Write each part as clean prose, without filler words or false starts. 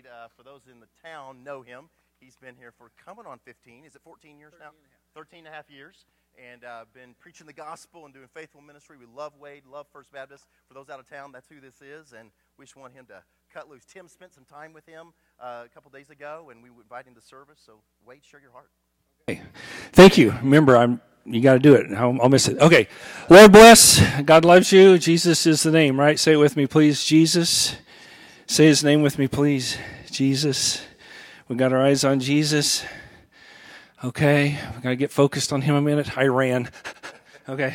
for those in the town know him. He's been here for coming on 15. Is it 14 years now? 13 and a half years. And been preaching the gospel and doing faithful ministry. We love Wade, love First Baptist. For those out of town, that's who this is. And we just want him to cut loose. Tim spent some time with him a couple days ago, and we would invite him to service. So, Wade, share your heart. Okay. Thank you. Remember, you got to do it. I'll miss it. Okay. Lord bless. God loves you. Jesus is the name, right? Say it with me, please. Jesus. Say his name with me, please. Jesus. We got our eyes on Jesus. Okay. We got to get focused on him a minute. I ran. Okay.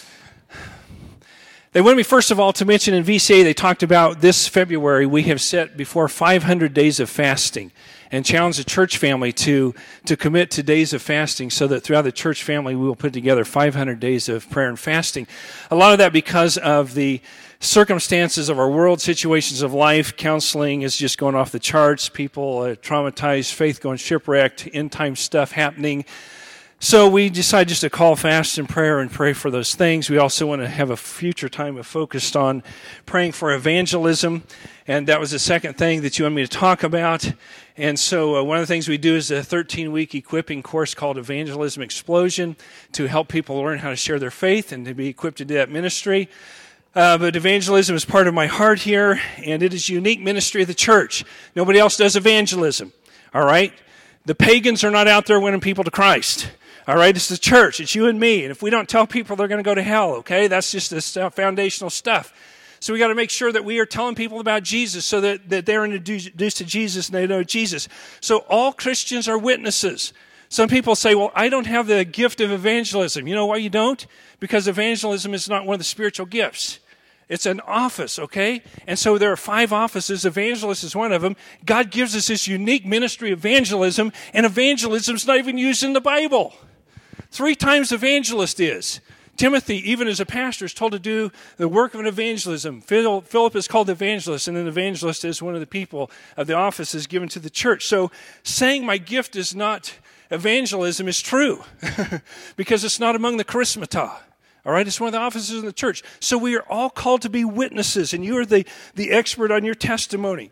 They wanted me, first of all, to mention in VCA, they talked about this February, we have set before 500 days of fasting and challenged the church family to commit to days of fasting so that throughout the church family we will put together 500 days of prayer and fasting. A lot of that because of the circumstances of our world, situations of life. Counseling is just going off the charts. People traumatized, faith going shipwrecked, end-time stuff happening. So we decided just to call fast and prayer and pray for those things. We also want to have a future time of focused on praying for evangelism. And that was the second thing that you wanted me to talk about. And so one of the things we do is a 13-week equipping course called Evangelism Explosion to help people learn how to share their faith and to be equipped to do that ministry. But evangelism is part of my heart here, and it is a unique ministry of the church. Nobody else does evangelism, all right? The pagans are not out there winning people to Christ, all right? It's the church. It's you and me. And if we don't tell people, they're going to go to hell, okay? That's just the foundational stuff. So we got to make sure that we are telling people about Jesus so that they're introduced to Jesus and they know Jesus. So all Christians are witnesses. Some people say, well, I don't have the gift of evangelism. You know why you don't? Because evangelism is not one of the spiritual gifts. It's an office, okay? And so there are 5 offices. Evangelist is one of them. God gives us this unique ministry of evangelism, and evangelism is not even used in the Bible. 3 times evangelist is. Timothy, even as a pastor, is told to do the work of an evangelism. Philip is called evangelist, and an evangelist is one of the people of the offices given to the church. So saying my gift is not evangelism is true because it's not among the charismata. All right, it's one of the offices in the church. So we are all called to be witnesses, and you are the expert on your testimony.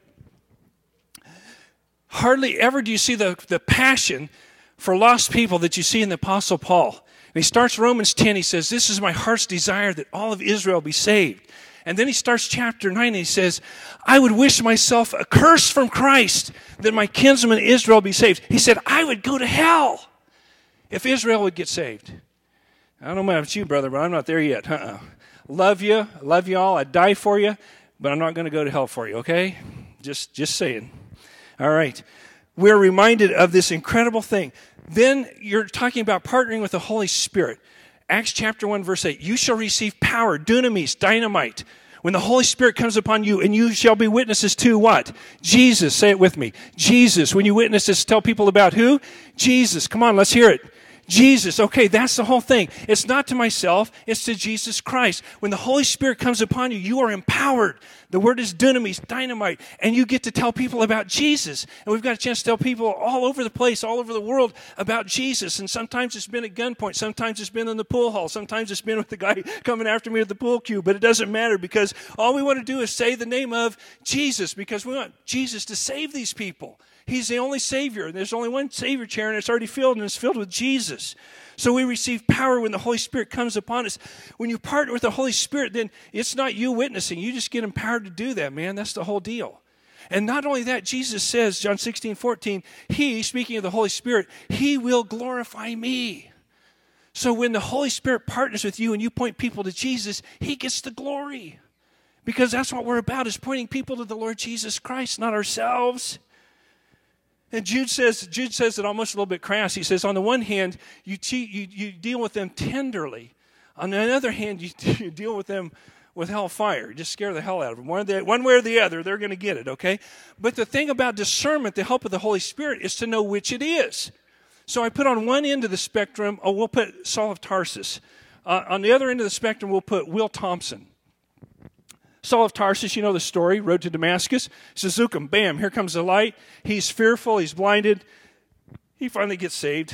Hardly ever do you see the passion for lost people that you see in the Apostle Paul. And he starts Romans 10, he says, this is my heart's desire that all of Israel be saved. And then he starts chapter 9 and he says, I would wish myself a curse from Christ that my kinsman Israel be saved. He said, I would go to hell if Israel would get saved. I don't know about you, brother, but I'm not there yet. Love you all. I'd die for you, but I'm not going to go to hell for you, okay? Just saying. All right. We're reminded of this incredible thing. Then you're talking about partnering with the Holy Spirit. Acts chapter 1, verse 8. You shall receive power, dunamis, dynamite, when the Holy Spirit comes upon you, and you shall be witnesses to what? Jesus. Say it with me. Jesus. When you witness this, tell people about who? Jesus. Come on, let's hear it. Jesus. Okay, that's the whole thing. It's not to myself, it's to Jesus Christ. When the Holy Spirit comes upon you, you are empowered. The word is dunamis, dynamite, and you get to tell people about Jesus. And we've got a chance to tell people all over the place, all over the world about Jesus. And sometimes it's been at gunpoint, sometimes it's been in the pool hall, sometimes it's been with the guy coming after me at the pool cue, but it doesn't matter because all we want to do is say the name of Jesus because we want Jesus to save these people. He's the only Savior. There's only one Savior chair, and it's already filled, and it's filled with Jesus. So we receive power when the Holy Spirit comes upon us. When you partner with the Holy Spirit, then it's not you witnessing. You just get empowered to do that, man. That's the whole deal. And not only that, Jesus says, John 16:14, He, speaking of the Holy Spirit, He will glorify me. So when the Holy Spirit partners with you and you point people to Jesus, He gets the glory. Because that's what we're about, is pointing people to the Lord Jesus Christ, not ourselves. And Jude says it almost a little bit crass. He says, on the one hand, you deal with them tenderly. On the other hand, you deal with them with hellfire. Just scare the hell out of them. One way or the other, they're going to get it, okay? But the thing about discernment, the help of the Holy Spirit, is to know which it is. So I put on one end of the spectrum, we'll put Saul of Tarsus. On the other end of the spectrum, we'll put Will Thompson. Saul of Tarsus, you know the story, road to Damascus. Suzuki, bam, here comes the light. He's fearful, he's blinded. He finally gets saved.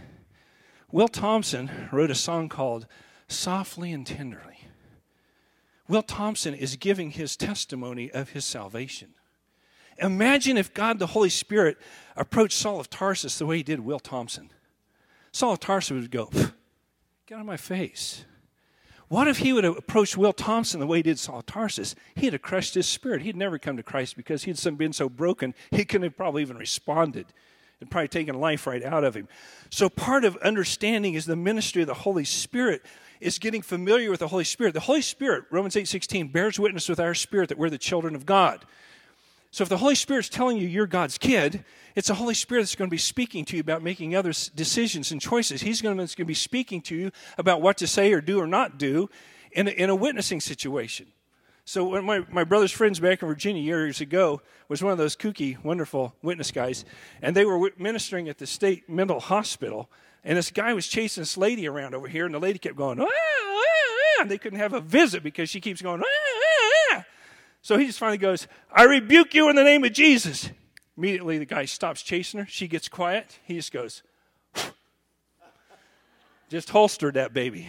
Will Thompson wrote a song called Softly and Tenderly. Will Thompson is giving his testimony of his salvation. Imagine if God, the Holy Spirit, approached Saul of Tarsus the way he did Will Thompson. Saul of Tarsus would go, get out of my face. What if he would have approached Will Thompson the way he did Saul of Tarsus? He'd have crushed his spirit. He'd never come to Christ because he'd been so broken, he couldn't have probably even responded. It'd probably taken life right out of him. So part of understanding is the ministry of the Holy Spirit is getting familiar with the Holy Spirit. The Holy Spirit, Romans 8:16, bears witness with our spirit that we're the children of God. So if the Holy Spirit's telling you you're God's kid, it's the Holy Spirit that's going to be speaking to you about making other decisions and choices. He's going to be speaking to you about what to say or do or not do in a witnessing situation. So when my brother's friends back in Virginia years ago was one of those kooky, wonderful witness guys, and they were ministering at the state mental hospital, and this guy was chasing this lady around over here, and the lady kept going, ah, ah, ah, and they couldn't have a visit because she keeps going, ah, ah, ah. So he just finally goes, I rebuke you in the name of Jesus. Immediately the guy stops chasing her. She gets quiet. He just goes, just holstered that baby.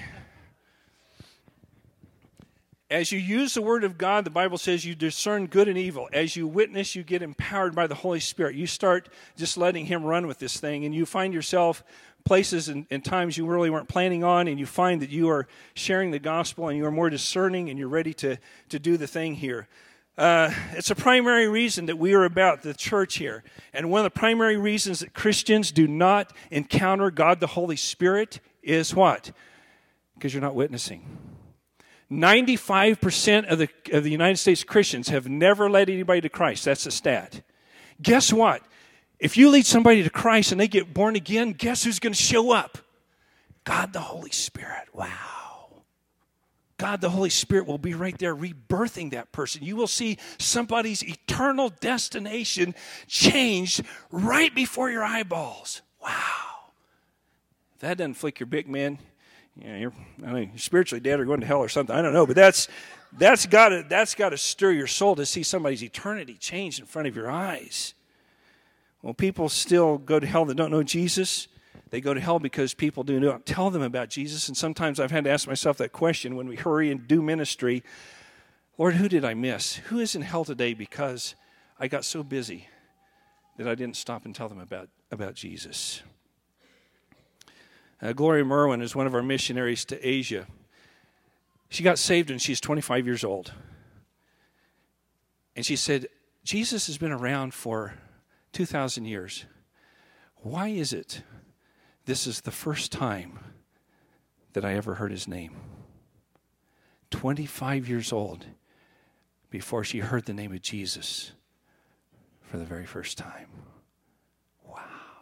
As you use the Word of God, the Bible says you discern good and evil. As you witness, you get empowered by the Holy Spirit. You start just letting Him run with this thing, and you find yourself places and times you really weren't planning on, and you find that you are sharing the gospel, and you are more discerning, and you're ready to do the thing here. It's a primary reason that we are about the church here. And one of the primary reasons that Christians do not encounter God the Holy Spirit is what? Because you're not witnessing. 95% of the United States Christians have never led anybody to Christ. That's a stat. Guess what? If you lead somebody to Christ and they get born again, guess who's going to show up? God the Holy Spirit. Wow. God the Holy Spirit will be right there rebirthing that person. You will see somebody's eternal destination changed right before your eyeballs. Wow. If that doesn't flick your big man, you're spiritually dead or going to hell or something. I don't know, but that's got to stir your soul to see somebody's eternity changed in front of your eyes. Well, people still go to hell that don't know Jesus. They go to hell because people do not tell them about Jesus. And sometimes I've had to ask myself that question when we hurry and do ministry. Lord, who did I miss? Who is in hell today because I got so busy that I didn't stop and tell them about Jesus? Gloria Merwin is one of our missionaries to Asia. She got saved when she's 25 years old. And she said, Jesus has been around for 2,000 years. Why is it this is the first time that I ever heard his name? 25 years old before she heard the name of Jesus for the very first time. Wow.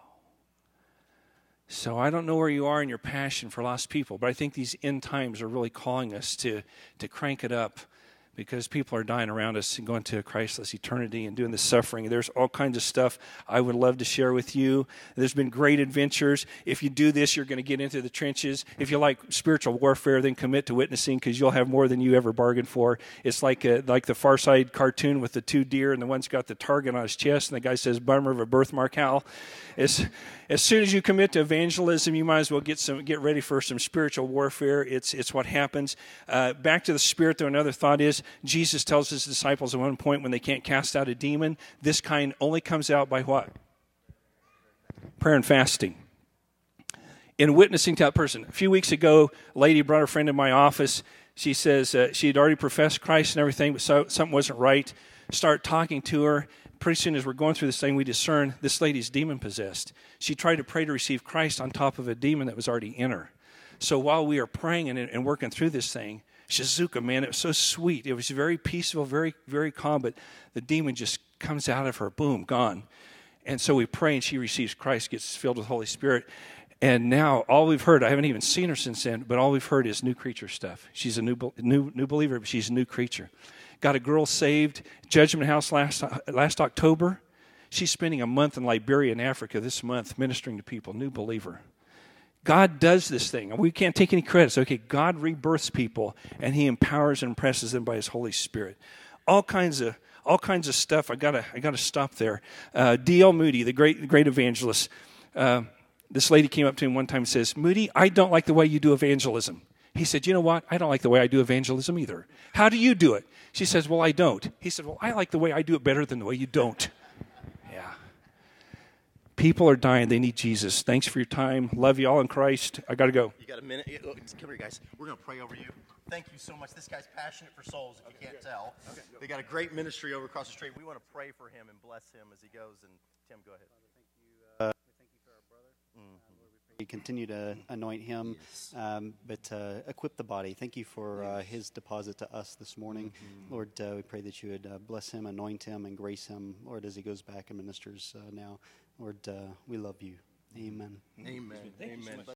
So I don't know where you are in your passion for lost people, but I think these end times are really calling us to crank it up, because people are dying around us and going to a Christless eternity and doing the suffering. There's all kinds of stuff I would love to share with you. There's been great adventures. If you do this, you're going to get into the trenches. If you like spiritual warfare, then commit to witnessing, because you'll have more than you ever bargained for. It's like the Far Side cartoon with the two deer, and the one's got the target on his chest, and the guy says, "Bummer of a birthmark, Hal." As soon as you commit to evangelism, you might as well get ready for some spiritual warfare. It's what happens. Back to the Spirit, though, another thought is, Jesus tells his disciples at one point when they can't cast out a demon, this kind only comes out by what? Prayer and fasting. In witnessing to that person. A few weeks ago, a lady brought a friend in my office. She says she had already professed Christ and everything, but something wasn't right. Start talking to her. Pretty soon as we're going through this thing, we discern this lady's demon-possessed. She tried to pray to receive Christ on top of a demon that was already in her. So while we are praying and working through this thing, Shizuka, man, it was so sweet. It was very peaceful, very, very calm, but the demon just comes out of her, boom, gone. And so we pray, and she receives Christ, gets filled with the Holy Spirit. And now all we've heard, I haven't even seen her since then, but all we've heard is new creature stuff. She's a new believer, but she's a new creature. Got a girl saved, Judgment House last October. She's spending a month in Liberia in Africa this month ministering to people, new believer. God does this thing. We can't take any credit. Okay, God rebirths people, and he empowers and impresses them by his Holy Spirit. All kinds of stuff. I gotta stop there. D.L. Moody, the great evangelist. This lady came up to him one time and says, "Moody, I don't like the way you do evangelism. He said, you know what? I don't like the way I do evangelism either. How do you do it? She says, well, I don't. He said, well, I like the way I do it better than the way you don't. Yeah. People are dying. They need Jesus. Thanks for your time. Love you all in Christ. I got to go. You got a minute? Come here, guys. We're going to pray over you. Thank you so much. This guy's passionate for souls, if you can't tell. They got a great ministry over across the street. We want to pray for him and bless him as he goes. And Tim, go ahead. We thank you for our brother. Lord, we pray you continue to anoint him, but equip the body. Thank you for his deposit to us this morning. Lord, we pray that you would bless him, anoint him, and grace him, Lord, as he goes back and ministers now. Lord, we love you. Amen. Amen. Amen.